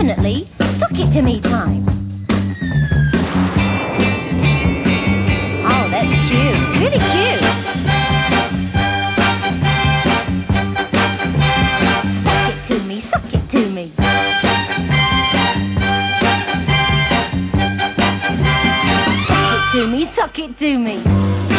definitely suck it to me time. Oh, that's cute. Really cute. Suck it to me, suck it to me. Suck it to me, suck it to me.